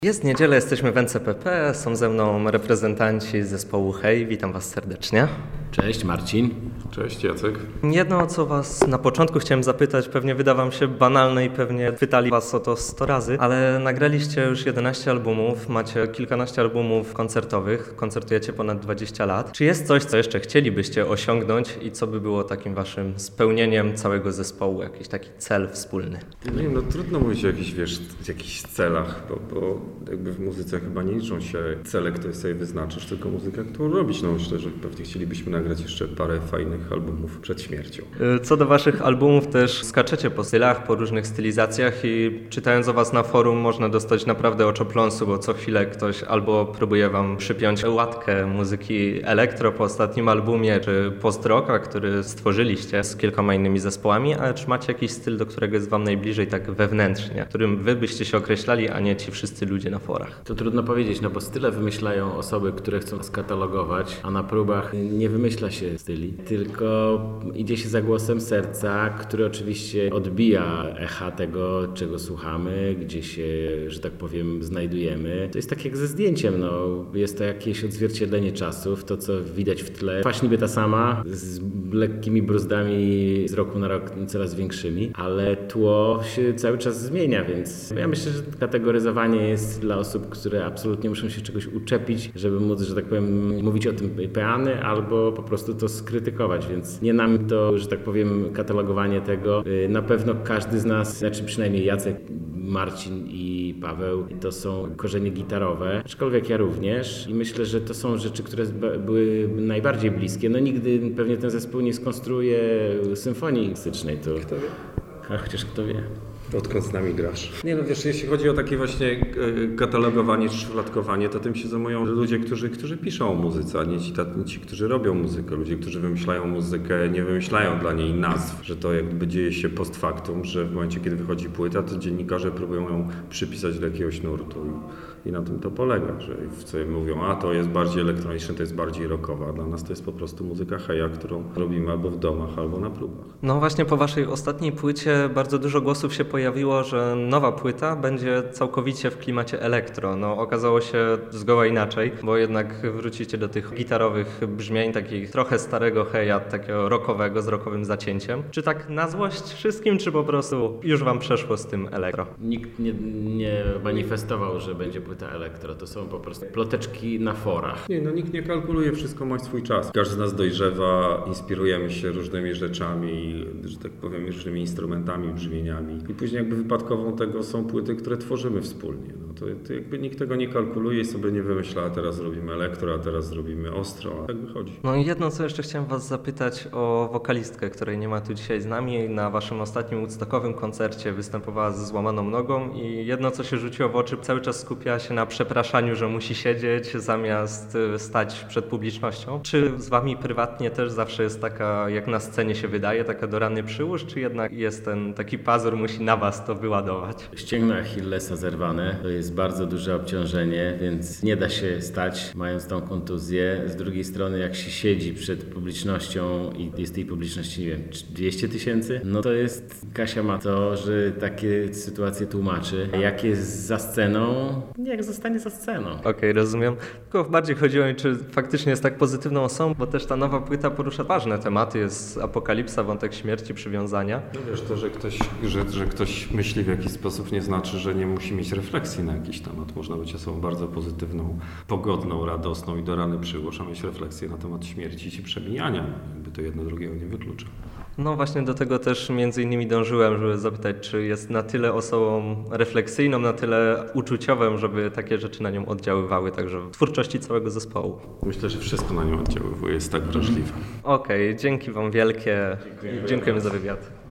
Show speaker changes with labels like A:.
A: Jest niedziela, jesteśmy w NCPP, są ze mną reprezentanci zespołu Hej, witam Was serdecznie.
B: Cześć Marcin.
C: Cześć Jacek.
A: Jedno, o co Was na początku chciałem zapytać, pewnie wyda Wam się banalne i pewnie pytali Was o to 100 razy, ale nagraliście już 11 albumów, macie kilkanaście albumów koncertowych, koncertujecie ponad 20 lat. Czy jest coś, co jeszcze chcielibyście osiągnąć i co by było takim Waszym spełnieniem całego zespołu, jakiś taki cel wspólny?
C: Nie wiem, trudno mówić o jakichś celach, bo jakby w muzyce chyba nie liczą się cele, które sobie wyznaczysz, tylko muzyka, którą robić. No myślę, że pewnie chcielibyśmy nagrać jeszcze parę fajnych albumów przed śmiercią.
A: Co do Waszych albumów też skaczecie po stylach, po różnych stylizacjach i czytając o Was na forum można dostać naprawdę oczopląsu, bo co chwilę ktoś albo próbuje Wam przypiąć łatkę muzyki elektro po ostatnim albumie, czy post-rocka, który stworzyliście z kilkoma innymi zespołami, ale czy macie jakiś styl, do którego jest Wam najbliżej tak wewnętrznie, którym Wy byście się określali, a nie ci wszyscy ludzie na forach?
B: To trudno powiedzieć, no bo style wymyślają osoby, które chcą skatalogować, a na próbach nie wymyśla się styli, tylko idzie się za głosem serca, który oczywiście odbija echa tego, czego słuchamy, gdzie się, że tak powiem, znajdujemy. To jest tak jak ze zdjęciem, no jest to jakieś odzwierciedlenie czasów, to co widać w tle. Twarz niby ta sama, z lekkimi bruzdami z roku na rok coraz większymi, ale tło się cały czas zmienia, więc ja myślę, że kategoryzowanie jest dla osób, które absolutnie muszą się czegoś uczepić, żeby móc, że tak powiem, mówić o tym peany albo po prostu to skrytykować, więc nie nam to, że tak powiem, katalogowanie tego. Na pewno każdy z nas, znaczy przynajmniej Jacek, Marcin i Paweł, to są korzenie gitarowe, aczkolwiek ja również i myślę, że to są rzeczy, które były najbardziej bliskie. No nigdy pewnie ten zespół nie skonstruuje symfonii klasycznej. To...
C: Kto wie?
B: A chociaż kto wie.
C: Odkąd z nami grasz? Nie no wiesz, jeśli chodzi o takie właśnie katalogowanie czy szufladkowanie, to tym się zajmują ludzie, którzy piszą o muzyce, a nie ci, którzy robią muzykę. Ludzie, którzy wymyślają muzykę, nie wymyślają dla niej nazw, że to jakby dzieje się post factum, że w momencie, kiedy wychodzi płyta, to dziennikarze próbują ją przypisać do jakiegoś nurtu i na tym to polega, że sobie mówią, a to jest bardziej elektroniczne, to jest bardziej rockowa. Dla nas to jest po prostu muzyka Heja, którą robimy albo w domach, albo na próbach.
A: No właśnie po Waszej ostatniej płycie bardzo dużo głosów się pojawiło, że nowa płyta będzie całkowicie w klimacie elektro. No okazało się zgoła inaczej, bo jednak wrócicie do tych gitarowych brzmień, takich trochę starego Heja, takiego rockowego, z rockowym zacięciem. Czy tak na złość wszystkim, czy po prostu już Wam przeszło z tym elektro?
B: Nikt nie manifestował, że będzie płyta elektro. To są po prostu ploteczki na forach.
C: Nie, no nikt nie kalkuluje, wszystko ma swój czas. Każdy z nas dojrzewa, inspirujemy się różnymi rzeczami, że tak powiem, różnymi instrumentami, brzmieniami. I później jakby wypadkową tego są płyty, które tworzymy wspólnie. No to jakby nikt tego nie kalkuluje i sobie nie wymyśla, a teraz zrobimy elektro, a teraz zrobimy ostro, a tak wychodzi.
A: No i jedno, co jeszcze chciałem Was zapytać o wokalistkę, której nie ma tu dzisiaj z nami. Na Waszym ostatnim woodstockowym koncercie występowała ze złamaną nogą i jedno, co się rzuciło w oczy, cały czas skupiała się na przepraszaniu, że musi siedzieć zamiast stać przed publicznością. Czy z Wami prywatnie też zawsze jest taka, jak na scenie się wydaje, taka do rany przyłóż, czy jednak jest ten taki pazur, musi na Was to wyładować?
B: Ścięgno Achillesa zerwane, to jest bardzo duże obciążenie, więc nie da się stać, mając tą kontuzję. Z drugiej strony, jak się siedzi przed publicznością i jest tej publiczności, nie wiem, 200 000, no to jest, Kasia ma to, że takie sytuacje tłumaczy. Jak jest za sceną, jak zostanie za sceną.
A: Okej, rozumiem. Tylko bardziej chodziło mi, czy faktycznie jest tak pozytywną osobą, bo też ta nowa płyta porusza ważne tematy. Jest apokalipsa, wątek śmierci, przywiązania.
C: No wiesz, to, że ktoś myśli w jakiś sposób, nie znaczy, że nie musi mieć refleksji na jakiś temat. Można być osobą bardzo pozytywną, pogodną, radosną i do rany przyłóż, a mieć refleksję na temat śmierci czy przemijania. Jakby to jedno drugiego nie wyklucza.
A: No właśnie do tego też między innymi dążyłem, żeby zapytać, czy jest na tyle osobą refleksyjną, na tyle uczuciową, żeby takie rzeczy na nią oddziaływały także w twórczości całego zespołu.
C: Myślę, że wszystko na nią oddziaływuje, jest tak wrażliwe.
A: Okej, dzięki Wam wielkie. Dziękujemy za wywiad.